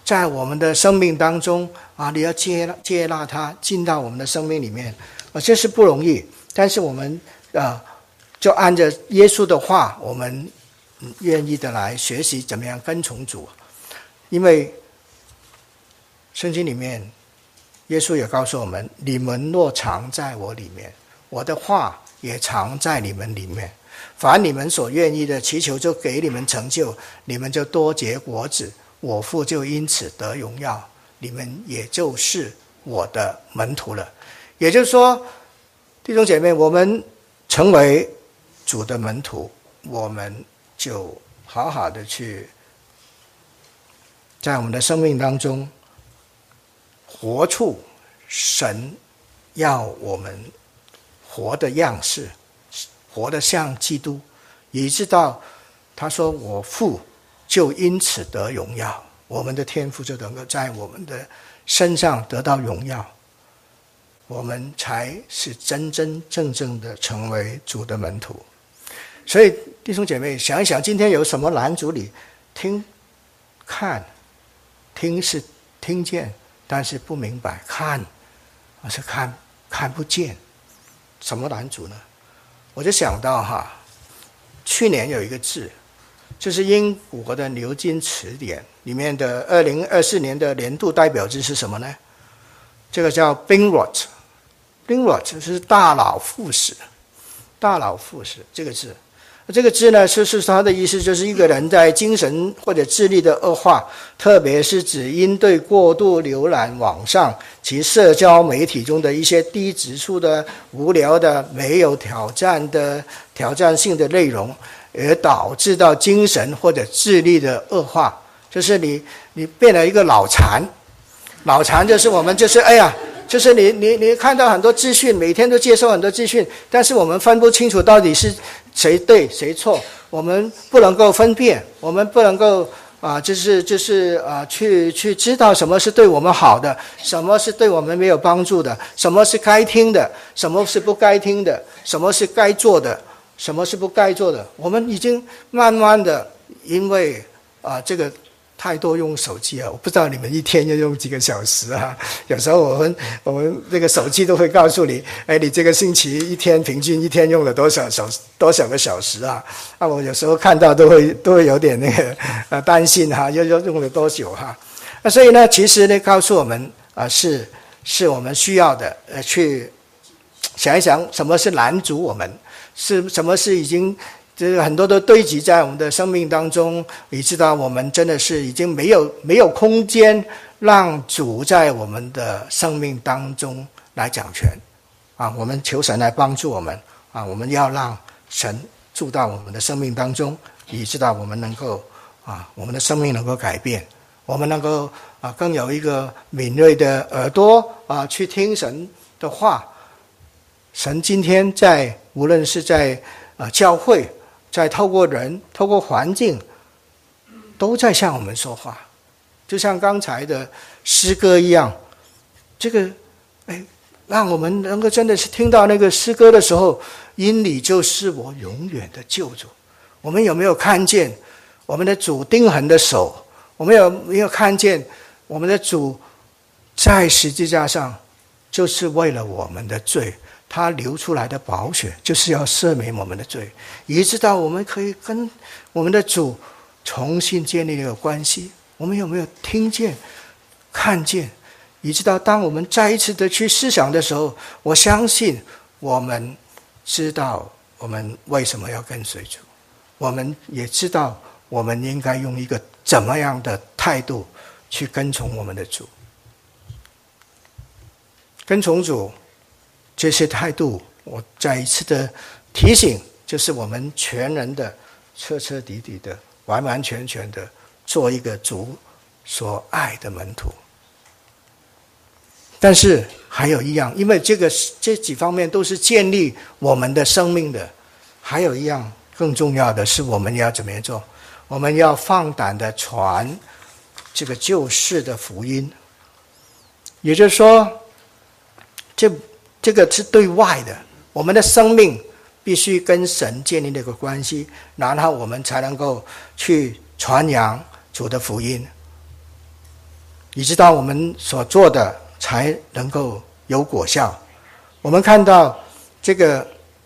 Speaker 1: 在我们的生命当中啊，你要接纳接纳他进到我们的生命里面啊，这是不容易。但是我们啊，就按着耶稣的话，我们愿意的来学习怎么样跟从主。因为圣经里面耶稣也告诉我们，你们若常在我里面，我的话也常在你们里面，凡你们所愿意的祈求就给你们成就，你们就多结果子，我父就因此得荣耀，你们也就是我的门徒了。也就是说，弟兄姐妹，我们成为主的门徒，我们就好好的去在我们的生命当中活出神要我们活的样式，活得像基督，以致到他说我父就因此得荣耀，我们的天父就能够在我们的身上得到荣耀，我们才是真真正正的成为主的门徒。所以弟兄姐妹，想一想今天有什么拦阻你听看听是听见，但是不明白，看而是看看不见，什么拦阻呢？我就想到哈，去年有一个字，就是英国的牛津词典里面的二零二四年的年度代表字是什么呢？这个叫 brain rot。 brain rot 是大脑腐蚀，大脑腐蚀这个字，这个字呢，是是它的意思，就是一个人在精神或者智力的恶化，特别是指因对过度浏览网上及社交媒体中的一些低质素的、无聊的、没有挑战的、挑战性的内容，而导致到精神或者智力的恶化。就是你你变了一个脑残，脑残就是我们就是哎呀。就是你你你看到很多资讯，每天都接受很多资讯，但是我们分不清楚到底是谁对谁错，我们不能够分辨，我们不能够啊、呃，就是就是啊、呃，去去知道什么是对我们好的，什么是对我们没有帮助的，什么是该听的，什么是不该听的，什么是该做的，什么是不该做的。我们已经慢慢的，因为啊、呃、这个。太多用手机啊！我不知道你们一天要用几个小时啊？有时候我们我们这个手机都会告诉你，哎，你这个星期一天平均一天用了多少小多少个小时啊？啊，我有时候看到都会都会有点那个呃担心哈、啊，又又用了多久哈、啊？那所以呢，其实呢，告诉我们啊、呃，是是我们需要的，呃，去想一想什么是拦阻我们，是什么是已经。这个很多都堆积在我们的生命当中，以致到我们真的是已经没有没有空间让主在我们的生命当中来掌权啊！我们求神来帮助我们啊！我们要让神住到我们的生命当中，以致到我们能够啊，我们的生命能够改变，我们能够啊更有一个敏锐的耳朵啊去听神的话。神今天在无论是在啊教会。在透过人透过环境都在向我们说话，就像刚才的诗歌一样，这个哎，让我们能够真的是听到那个诗歌的时候，因你就是我永远的救主。我们有没有看见我们的主钉痕的手？我们有没有看见我们的主在十字架上就是为了我们的罪，他流出来的宝血就是要赦免我们的罪，以致到我们可以跟我们的主重新建立一个关系。我们有没有听见看见，以致到当我们再一次的去思想的时候，我相信我们知道我们为什么要跟随主，我们也知道我们应该用一个怎么样的态度去跟从我们的主。跟从主这些态度，我再一次的提醒，就是我们全人的彻彻底底的完完全全的做一个主所爱的门徒。但是还有一样，因为这个这几方面都是建立我们的生命的，还有一样更重要的是，我们要怎么样做？我们要放胆的传这个救世的福音。也就是说，这这个是对外的，我们的生命必须跟神建立那个关系，然后我们才能够去传扬主的福音。 你知道我们所做的才能够有果效。我们看到这个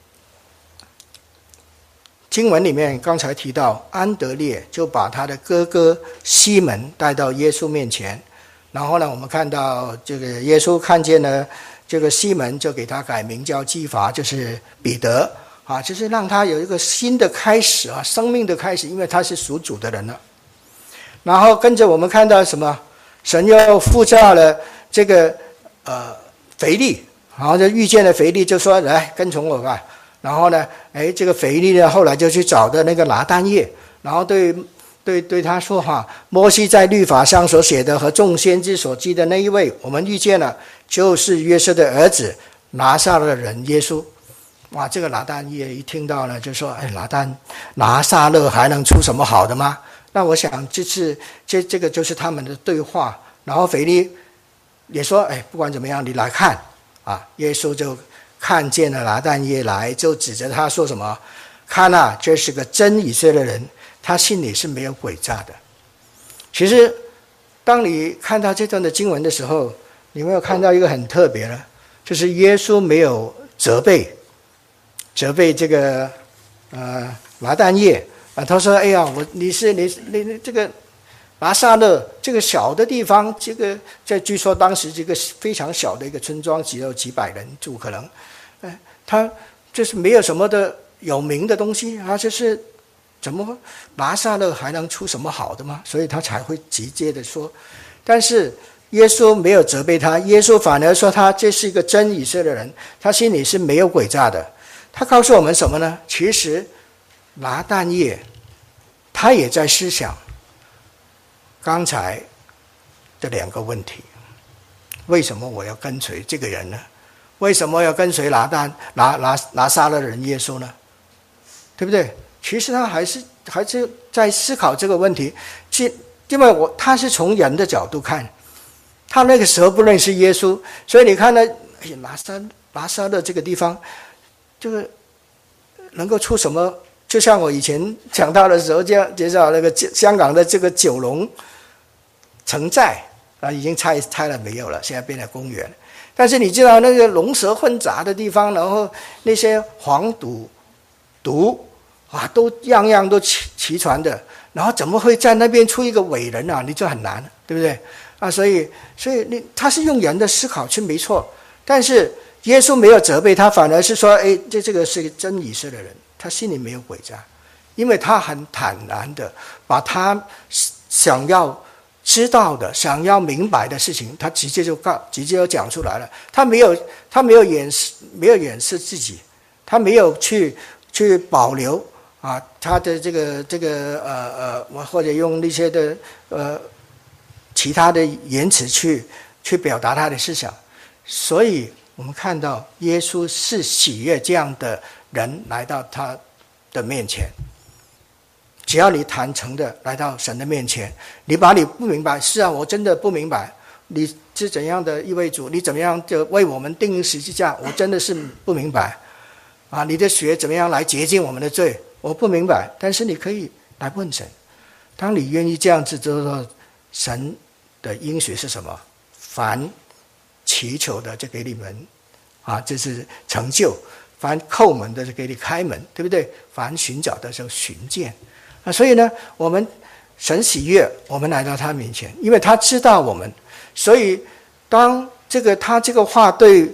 Speaker 1: 经文里面刚才提到，安德烈就把他的哥哥西门带到耶稣面前，然后呢，我们看到这个耶稣看见了这个西门，就给他改名叫基法，就是彼得啊，就是让他有一个新的开始啊，生命的开始，因为他是属主的人了。然后跟着我们看到什么？神又呼召了这个呃腓利，然后就遇见了腓利，就说来跟从我吧。然后呢，哎，这个腓利呢，后来就去找的那个拿但业，然后对对对他说哈，摩西在律法上所写的和众先知所记的那一位，我们遇见了，就是约瑟的儿子拿撒勒人耶稣。哇，这个拿但业一听到呢，就说：“哎，拿但拿撒勒还能出什么好的吗？”那我想这次这这个就是他们的对话。然后腓利也说：“哎，不管怎么样，你来看啊。”耶稣就看见了拿但业来，就指着他说什么：“看啊，这是个真以色列人，他心里是没有诡诈的。”其实，当你看到这段的经文的时候，你没有看到一个很特别的，就是耶稣没有责备，责备这个呃拿但业啊，他说：“哎呀，我你是你你这个拿撒勒这个小的地方，这个在据说当时这个非常小的一个村庄，只有几百人住，可能，哎，他就是没有什么的有名的东西啊，就是怎么拿撒勒还能出什么好的吗？所以他才会直接的说。但是耶稣没有责备他，耶稣反而说他这是一个真以色列人，他心里是没有诡诈的。他告诉我们什么呢？其实拿但业他也在思想刚才这两个问题：为什么我要跟随这个人呢？为什么要跟随拿但拿拿拿撒勒人耶稣呢？对不对？其实他还是还是在思考这个问题，因为我他是从人的角度看，他那个时候不认识耶稣，所以你看呢，哎呀，拿撒拿撒勒这个地方，这个能够出什么？就像我以前讲到的时候，这样介绍那个香港的这个九龙城寨啊，已经拆拆了没有了，现在变成公园。但是你知道那个龙蛇混杂的地方，然后那些黄赌毒啊，都样样都齐齐全的，然后怎么会在那边出一个伟人啊？你就很难，对不对啊？所以，所以你他是用人的思考是没错，但是耶稣没有责备他，反而是说：“哎，这这个是个真以色列人。”他心里没有诡诈，因为他很坦然的把他想要知道的、想要明白的事情，他直接就告，直接就讲出来了。他没有，他没有掩饰，没有掩饰自己，他没有去去保留啊，他的这个这个呃呃，或者用那些的呃其他的言辞去去表达他的思想。所以我们看到耶稣是喜悦这样的人来到他的面前。只要你坦诚的来到神的面前，你把你不明白，是啊，我真的不明白你是怎样的一位主，你怎么样就为我们钉十字架，我真的是不明白啊！你的血怎么样来洁净我们的罪，我不明白。但是你可以来问神，当你愿意这样子之后，神的应许是什么？凡祈求的就给你们啊，这是成就；凡叩门的就给你开门，对不对？凡寻找的就寻见啊。所以呢，我们神喜悦我们来到他面前，因为他知道我们。所以当这个他这个话对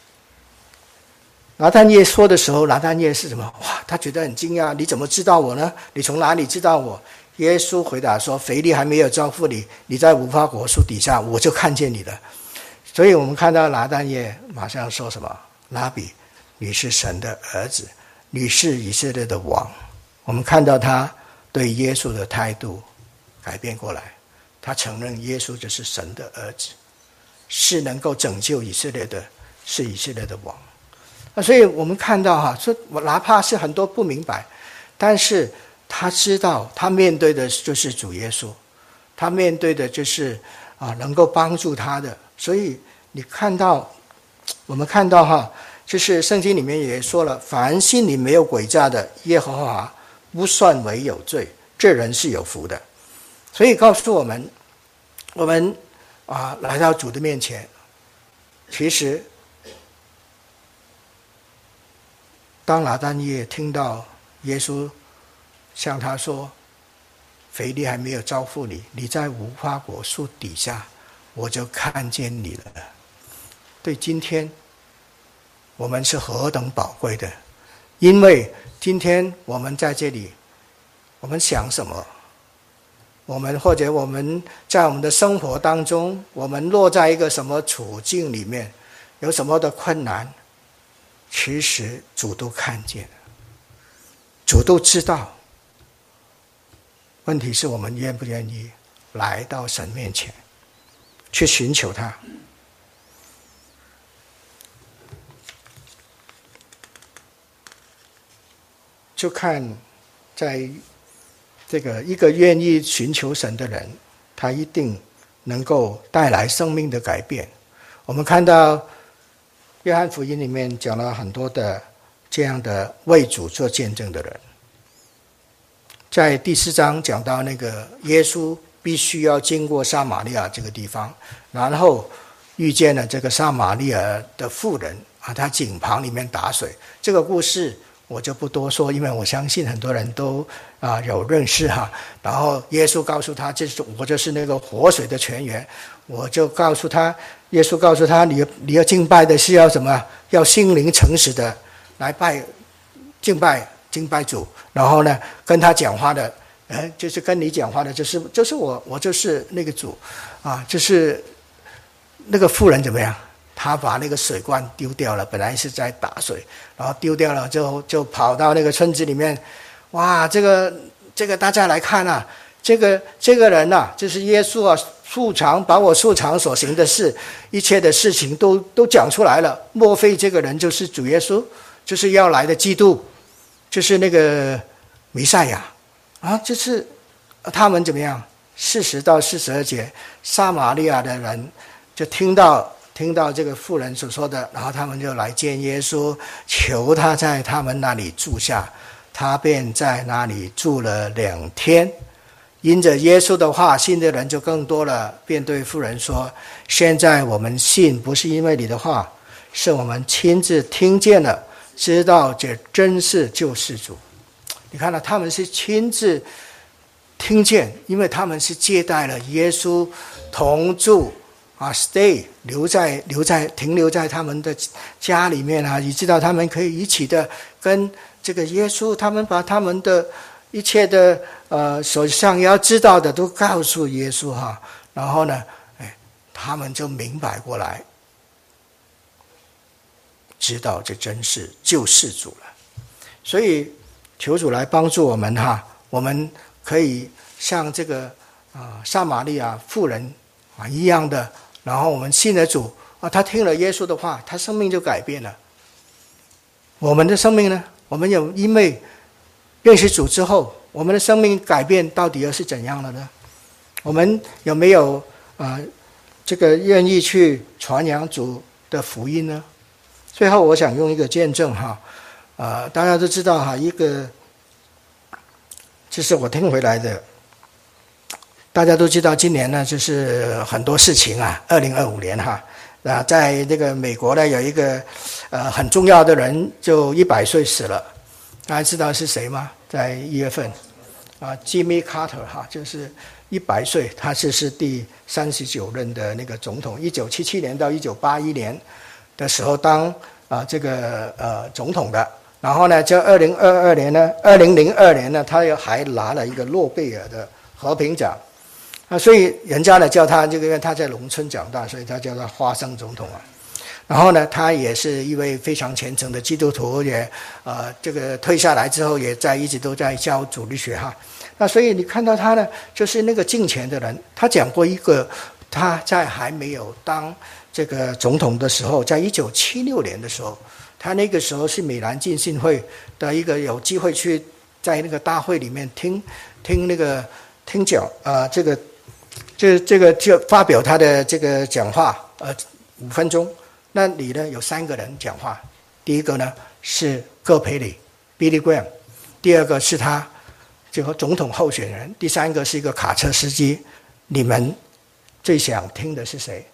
Speaker 1: 拿但业说的时候，拿但业是什么？哇，他觉得很惊讶，你怎么知道我呢？你从哪里知道我？耶稣回答说：腓利还没有招呼你，你在无花果树底下，我就看见你了。所以我们看到拿但业马上说什么？拉比，你是神的儿子，你是以色列的王。我们看到他对耶稣的态度改变过来，他承认耶稣就是神的儿子，是能够拯救以色列的，是以色列的王。那所以我们看到哈，说我哪怕是很多不明白，但是他知道他面对的就是主耶稣，他面对的就是啊能够帮助他的。所以你看到，我们看到哈，就是圣经里面也说了，凡心里没有诡诈的，耶和华不算为有罪，这人是有福的。所以告诉我们，我们啊来到主的面前。其实当拿但业听到耶稣向他说，腓利还没有招呼你，你在无花果树底下，我就看见你了。对今天我们是何等宝贵的，因为今天我们在这里，我们想什么，我们或者我们在我们的生活当中，我们落在一个什么处境里面，有什么的困难，其实主都看见了，主都知道。问题是我们愿不愿意来到神面前去寻求他。就看在这个一个愿意寻求神的人，他一定能够带来生命的改变。我们看到约翰福音里面讲了很多的这样的为主做见证的人。在第四章讲到那个耶稣必须要经过撒玛利亚这个地方，然后遇见了这个撒玛利亚的妇人啊，他井旁里面打水。这个故事我就不多说，因为我相信很多人都啊有认识哈。然后耶稣告诉他，这是我就是那个活水的泉源。我就告诉他，耶稣告诉他，你你要敬拜的是要什么？要心灵诚实的来拜敬拜敬拜主。然后呢，跟他讲话的，哎，就是跟你讲话的，就是就是我我就是那个主啊，就是那个妇人怎么样？他把那个水罐丢掉了，本来是在打水，然后丢掉了之后就跑到那个村子里面，哇，这个这个大家来看啊，这个这个人啊，就是耶稣啊，素常把我素常所行的事，一切的事情都都讲出来了。莫非这个人就是主耶稣，就是要来的基督，就是那个弥赛亚啊？就是他们怎么样？四十到四十二节，撒玛利亚的人就听到。听到这个妇人所说的，然后他们就来见耶稣，求他在他们那里住下。他便在那里住了两天。因着耶稣的话，信的人就更多了，便对妇人说，现在我们信不是因为你的话，是我们亲自听见了，知道这真是救世主。你看到他们是亲自听见，因为他们是接待了耶稣同住啊 ，stay 留在留在停留在他们的家里面啊，以知道他们可以一起的跟这个耶稣，他们把他们的一切的呃手上要知道的都告诉耶稣哈，然后呢，哎，他们就明白过来，知道这真是救世主了。所以求主来帮助我们哈，我们可以像这个啊、呃、撒玛利亚妇人啊一样的。然后我们信了主啊，他听了耶稣的话，他生命就改变了。我们的生命呢？我们有因为认识主之后，我们的生命改变到底又是怎样的呢？我们有没有啊、呃、这个愿意去传扬主的福音呢？最后我想用一个见证哈，啊、呃、大家都知道哈，一个这是我听回来的。大家都知道，今年呢就是很多事情啊。二零二五年哈，啊，在这个美国呢有一个呃很重要的人就一百岁死了，大家知道是谁吗？在一月份，啊 ，Jimmy Carter 哈，就是一百岁，他是是第三十九任的那个总统，一九七七年到一九八一年的时候当啊这个呃总统的。然后呢，就二零二二年呢，二零零二年呢，他又还拿了一个诺贝尔的和平奖。啊，所以人家呢叫他这个，因为他在农村长大，所以他叫他花生总统啊。然后呢，他也是一位非常虔诚的基督徒，也呃这个退下来之后，也在一直都在教主力学哈。那所以你看到他呢，就是那个敬虔的人。他讲过一个，他在还没有当这个总统的时候，在一九七六年的时候，他那个时候是美兰浸信会的一个有机会去在那个大会里面听听那个听讲啊、呃、这个。这这个就发表他的这个讲话，呃，五分钟。那里呢有三个人讲话，第一个呢是葛培理 Billy Graham， 第二个是他这个总统候选人，第三个是一个卡车司机。你们最想听的是谁？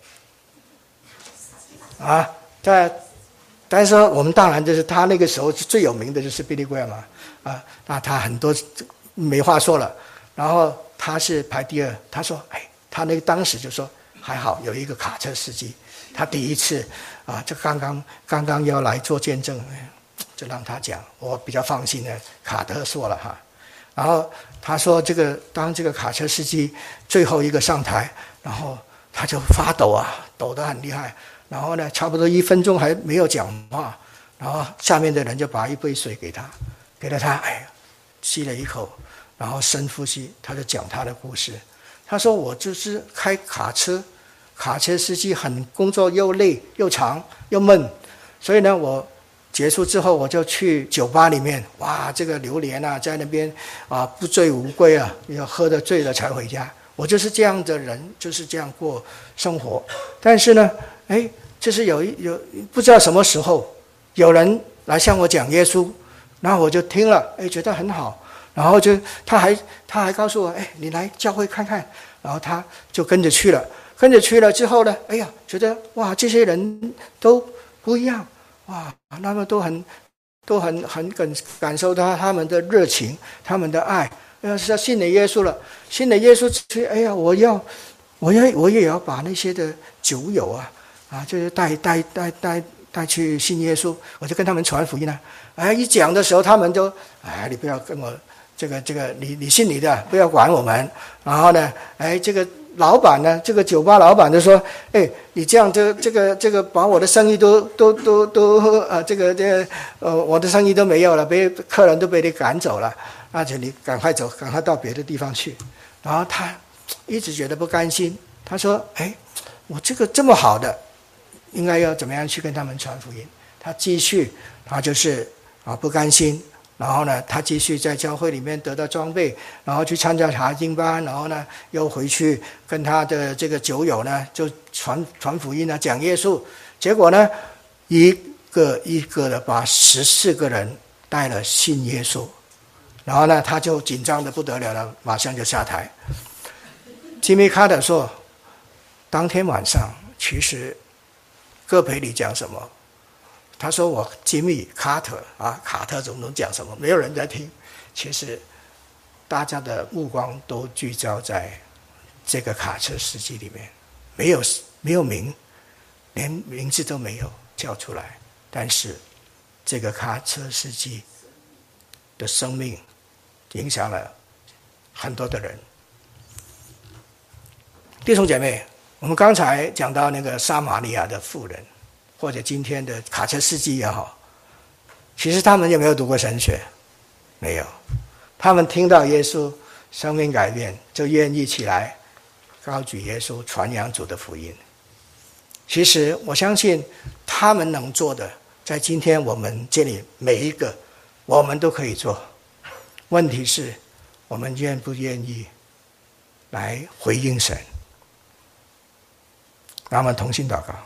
Speaker 1: 啊，在，但是说我们当然就是他那个时候最有名的就是 Billy Graham 嘛，啊，那他很多没话说了，然后他是排第二，他说，哎，他那个当时就说还好有一个卡车司机，他第一次啊，这刚刚刚刚要来做见证，就让他讲，我比较放心的，卡特说了哈，然后他说这个当这个卡车司机最后一个上台，然后他就发抖啊，抖得很厉害。然后呢，差不多一分钟还没有讲话，然后下面的人就把一杯水给他，给了他，哎，吸了一口，然后深呼吸，他就讲他的故事。他说：“我就是开卡车，卡车司机很工作又累又长又闷，所以呢，我结束之后我就去酒吧里面，哇，这个榴莲啊，在那边啊不醉无归啊，要喝得醉了才回家。我就是这样的人，就是这样过生活。但是呢。”哎，就是有一有不知道什么时候有人来向我讲耶稣，然后我就听了，哎，觉得很好，然后就他还他还告诉我，哎，你来教会看看，然后他就跟着去了，跟着去了之后呢，哎呀，觉得哇，这些人都不一样，哇，他们都很都很很感感受到他们的热情，他们的爱，要是要信了耶稣了，信了耶稣，哎呀，我要我要我也要把那些的酒友啊。啊，就是带带带带带去信耶稣，我就跟他们传福音啊。哎，一讲的时候，他们就哎，你不要跟我这个这个，你你信你的，不要管我们。然后呢，哎，这个老板呢，这个酒吧老板就说，哎，你这样这这个这个把我的生意都都都都呃，这个这个呃，我的生意都没有了，被客人都被你赶走了，而且你赶快走，赶快到别的地方去。然后他一直觉得不甘心，他说，哎，我这个这么好的。应该要怎么样去跟他们传福音？他继续，他就是啊不甘心，然后呢，他继续在教会里面得到装备，然后去参加查经班，然后呢又回去跟他的这个酒友呢就传传福音啊，讲耶稣。结果呢，一个一个的把十四个人带了信耶稣，然后呢他就紧张的不得了了，马上就下台。吉米卡特说，当天晚上其实。戈培里讲什么？他说我吉米卡特啊，卡特总统讲什么？没有人在听。其实大家的目光都聚焦在这个卡车司机里面，没有没有名，连名字都没有叫出来。但是这个卡车司机的生命影响了很多的人。弟兄姐妹。我们刚才讲到那个撒玛利亚的妇人，或者今天的卡车司机也好，其实他们有没有读过神学？没有。他们听到耶稣生命改变，就愿意起来高举耶稣，传扬主的福音。其实我相信他们能做的，在今天我们这里每一个我们都可以做。问题是我们愿不愿意来回应神。让我们同心祷告。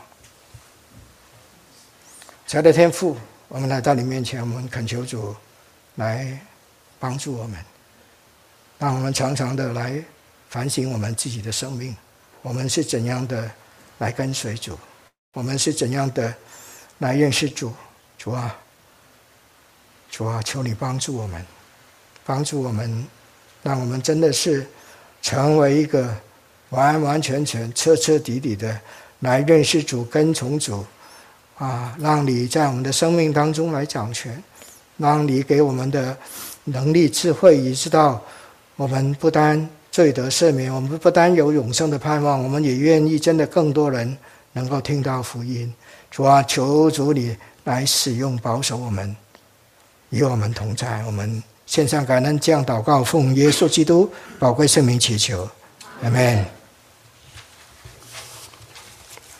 Speaker 1: 亲爱的天父，我们来到你面前，我们恳求主来帮助我们，让我们常常的来反省我们自己的生命，我们是怎样的来跟随主，我们是怎样的来认识主。主啊，主啊，求你帮助我们，帮助我们，让我们真的是成为一个完完全全彻彻底底的来认识主跟从主啊，让你在我们的生命当中来掌权，让你给我们的能力智慧，以知道我们不单罪得赦免，我们不单有永生的盼望，我们也愿意真的更多人能够听到福音。主啊，求主你来使用保守我们，与我们同在。我们献上感恩，这样祷告，奉耶稣基督宝贵圣名祈求，阿们。